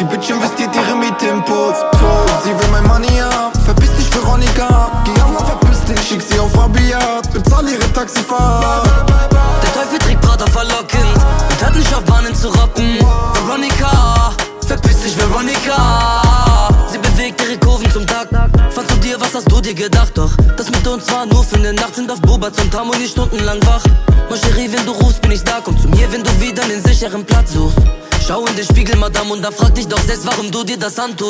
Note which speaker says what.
Speaker 1: Die Bitch investiert ihre Miete im Puff. Sie will mein Money haben, verpiss dich Veronika. Gianna, verpiss dich, schick sie auf Abiat, bezahl ihre Taxifahrt.
Speaker 2: Der Teufel trägt Prada verlockend und hört nicht auf Bahnen zu rocken. Veronika, verpiss dich Veronika. Sie bewegt ihre Kurven zum Takt. Fandst du dir, was hast du dir gedacht? Doch das mit uns war nur für eine Nacht. Sind auf Bubatz und Harmonie stundenlang wach. Mon Chérie, wenn du rufst, bin ich da. Komm zu mir, wenn du wieder einen sicheren Platz suchst. Schau in den Spiegel, Madame, und da frag dich doch selbst, warum du dir das antust.